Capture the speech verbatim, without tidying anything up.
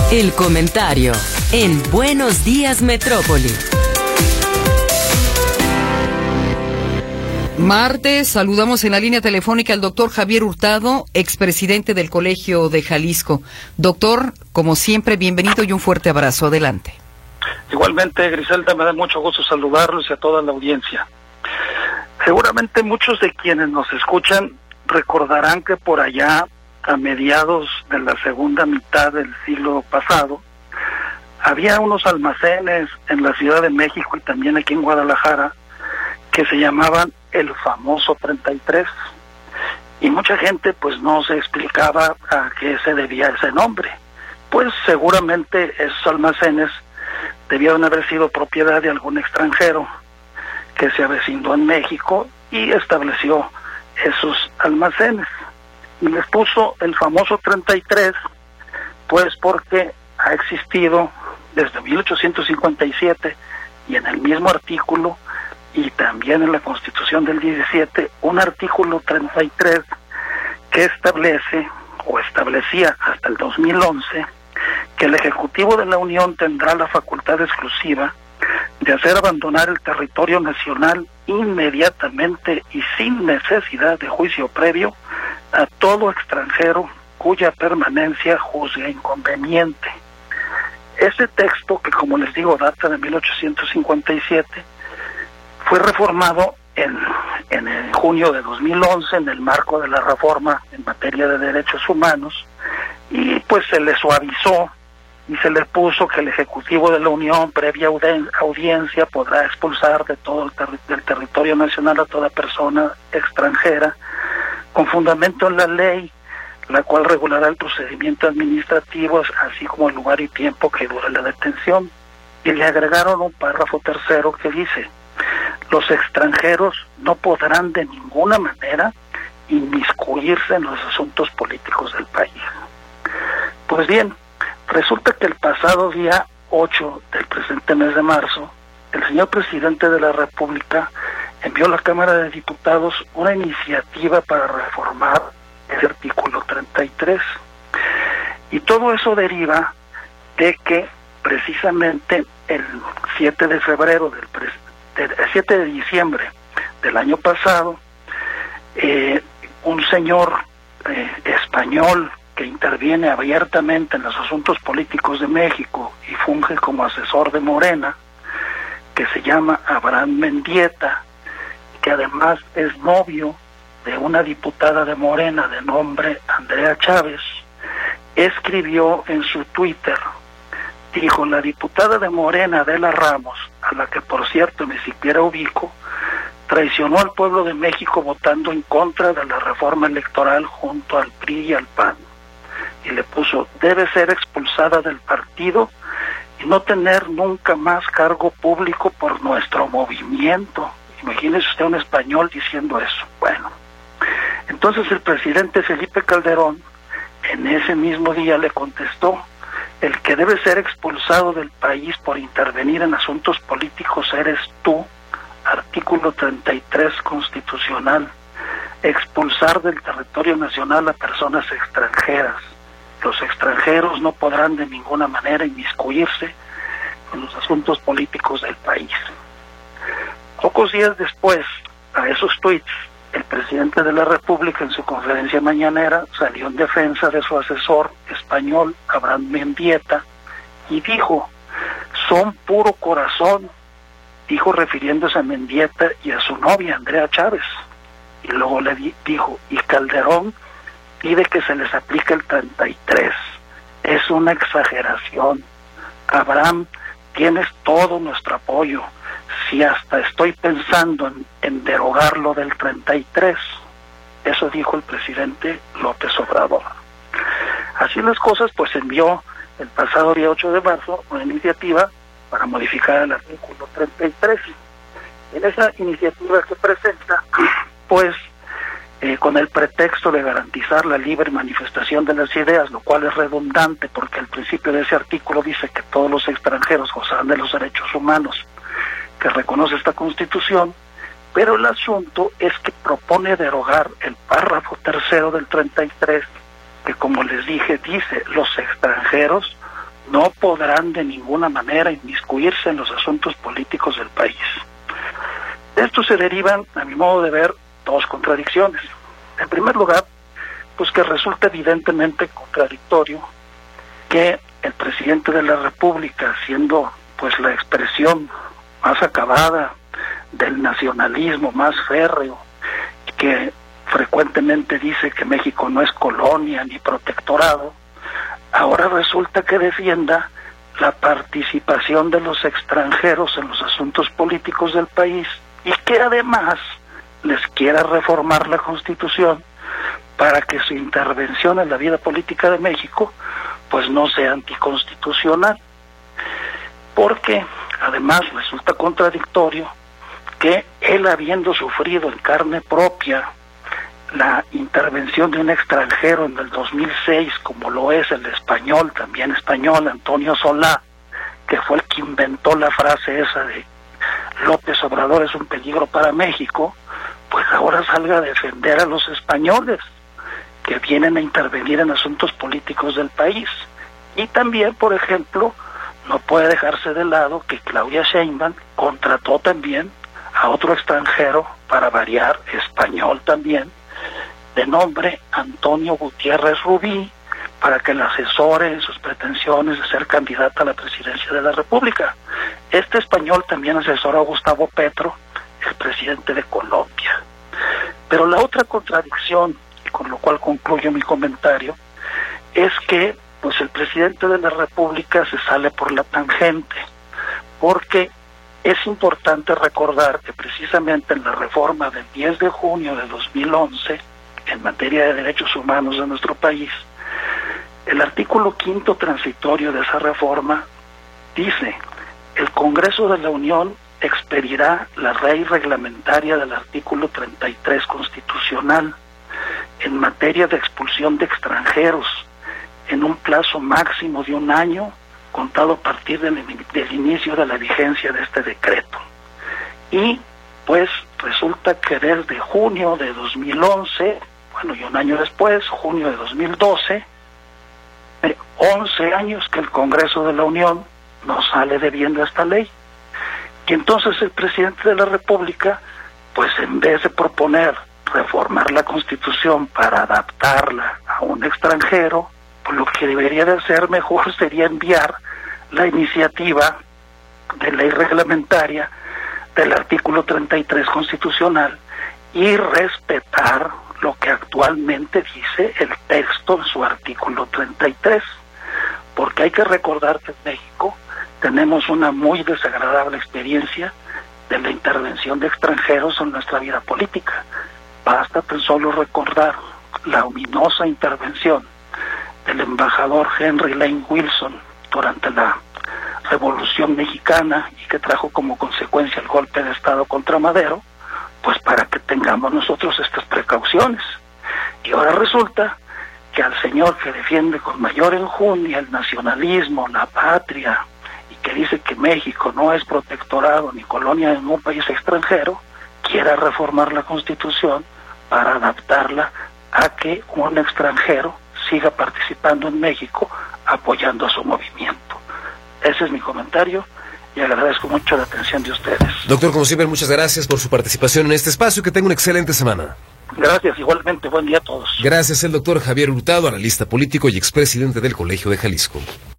El comentario en Buenos Días Metrópoli. Martes, saludamos en la línea telefónica al doctor Javier Hurtado, expresidente del Colegio de Jalisco. Doctor, como siempre, bienvenido y un fuerte abrazo. Adelante. Igualmente, Griselda, me da mucho gusto saludarlos y a toda la audiencia. Seguramente muchos de quienes nos escuchan recordarán que por allá, a mediados de la segunda mitad del siglo pasado, había unos almacenes en la Ciudad de México y también aquí en Guadalajara que se llamaban el famoso treinta y tres, y mucha gente pues no se explicaba a qué se debía ese nombre. Pues seguramente esos almacenes debían haber sido propiedad de algún extranjero que se avecinó en México y estableció esos almacenes, y les puso el famoso treinta y tres, pues porque ha existido desde mil ochocientos cincuenta y siete, y en el mismo artículo y también en la Constitución del diecisiete, un artículo treinta y tres que establece, o establecía hasta el dos mil once, que el Ejecutivo de la Unión tendrá la facultad exclusiva de hacer abandonar el territorio nacional inmediatamente y sin necesidad de juicio previo a todo extranjero cuya permanencia juzgue inconveniente. Ese texto, que como les digo data de mil ochocientos cincuenta y siete, fue reformado en, en el junio de dos mil once en el marco de la reforma en materia de derechos humanos, y pues se le suavizó y se le puso que el Ejecutivo de la Unión, previa audiencia, podrá expulsar de todo el ter- del territorio nacional a toda persona extranjera, con fundamento en la ley, la cual regulará el procedimiento administrativo, así como el lugar y tiempo que dure la detención. Y le agregaron un párrafo tercero que dice: los extranjeros no podrán de ninguna manera inmiscuirse en los asuntos políticos del país. Pues bien, resulta que el pasado día ocho del presente mes de marzo, el señor presidente de la República envió a la Cámara de Diputados una iniciativa para reformar el artículo treinta y tres. Y todo eso deriva de que precisamente el siete de febrero del presidente, el siete de diciembre del año pasado, eh, un señor eh, español que interviene abiertamente en los asuntos políticos de México y funge como asesor de Morena, que se llama Abraham Mendieta, que además es novio de una diputada de Morena de nombre Andrea Chávez, escribió en su Twitter, dijo: la diputada de Morena, Adela Ramos, a la que por cierto ni siquiera ubico, traicionó al pueblo de México votando en contra de la reforma electoral junto al P R I y al P A N. Y le puso: debe ser expulsada del partido y no tener nunca más cargo público por nuestro movimiento. Imagínese usted un español diciendo eso. Bueno, entonces el presidente Felipe Calderón en ese mismo día le contestó: el que debe ser expulsado del país por intervenir en asuntos políticos eres tú. Artículo treinta y tres constitucional: expulsar del territorio nacional a personas extranjeras. Los extranjeros no podrán de ninguna manera inmiscuirse en los asuntos políticos del país. Pocos días después, a esos tweets, el presidente de la República en su conferencia mañanera salió en defensa de su asesor español, Abraham Mendieta, y dijo: son puro corazón, dijo refiriéndose a Mendieta y a su novia, Andrea Chávez. Y luego le di, dijo, y Calderón pide que se les aplique el treinta y tres. Es una exageración. Abraham, tienes todo nuestro apoyo. Si hasta estoy pensando en, en derogar lo del treinta y tres. Eso dijo el presidente López Obrador. Así las cosas, pues envió el pasado día ocho de marzo una iniciativa para modificar el artículo treinta y tres. En esa iniciativa que presenta, pues eh, con el pretexto de garantizar la libre manifestación de las ideas, lo cual es redundante porque el principio de ese artículo dice que todos los extranjeros gozarán de los derechos humanos que reconoce esta Constitución, pero el asunto es que propone derogar el párrafo tercero del treinta y tres, que como les dije dice: los extranjeros no podrán de ninguna manera inmiscuirse en los asuntos políticos del país. De esto se derivan, a mi modo de ver, dos contradicciones. En primer lugar, pues que resulta evidentemente contradictorio que el presidente de la República, siendo pues la expresión más acabada del nacionalismo más férreo, que frecuentemente dice que México no es colonia ni protectorado, ahora resulta que defienda la participación de los extranjeros en los asuntos políticos del país y que además les quiera reformar la Constitución para que su intervención en la vida política de México pues no sea anticonstitucional. Porque además resulta contradictorio que él, habiendo sufrido en carne propia la intervención de un extranjero en el dos mil seis, como lo es el español, también español, Antonio Solá, que fue el que inventó la frase esa de López Obrador es un peligro para México, pues ahora salga a defender a los españoles que vienen a intervenir en asuntos políticos del país. Y también, por ejemplo, no puede dejarse de lado que Claudia Sheinbaum contrató también a otro extranjero, para variar, español también, de nombre Antonio Gutiérrez Rubí, para que le asesore en sus pretensiones de ser candidata a la presidencia de la República. Este español también asesora a Gustavo Petro, el presidente de Colombia. Pero la otra contradicción, y con lo cual concluyo mi comentario, es que pues el presidente de la República se sale por la tangente, porque es importante recordar que precisamente en la reforma del diez de junio de dos mil once, en materia de derechos humanos de nuestro país, el artículo quinto transitorio de esa reforma dice: el Congreso de la Unión expedirá la ley reglamentaria del artículo treinta y tres constitucional en materia de expulsión de extranjeros en un plazo máximo de un año contado a partir del, del inicio de la vigencia de este decreto. Y pues resulta que desde junio de dos mil once, bueno, y un año después, junio de dos mil doce, eh, once años que el Congreso de la Unión no sale debiendo esta ley. Y entonces el presidente de la República, pues en vez de proponer reformar la Constitución para adaptarla a un extranjero, pues lo que debería de hacer mejor sería enviar la iniciativa de ley reglamentaria del artículo treinta y tres constitucional y respetar lo que actualmente dice el texto en su artículo treinta y tres, porque hay que recordar que en México tenemos una muy desagradable experiencia de la intervención de extranjeros en nuestra vida política. Basta tan solo recordar la ominosa intervención del embajador Henry Lane Wilson durante la Revolución Mexicana y que trajo como consecuencia el golpe de Estado contra Madero, pues para que tengamos nosotros estas precauciones. Y ahora resulta que al señor que defiende con mayor enjundia el nacionalismo, la patria, y que dice que México no es protectorado ni colonia de ningún país extranjero, quiera reformar la Constitución para adaptarla a que un extranjero siga participando en México apoyando a su movimiento. Ese es mi comentario y agradezco mucho la atención de ustedes. Doctor, como siempre, muchas gracias por su participación en este espacio. Que tenga una excelente semana. Gracias, igualmente. Buen día a todos. Gracias, el doctor Javier Hurtado, analista político y expresidente del Colegio de Jalisco.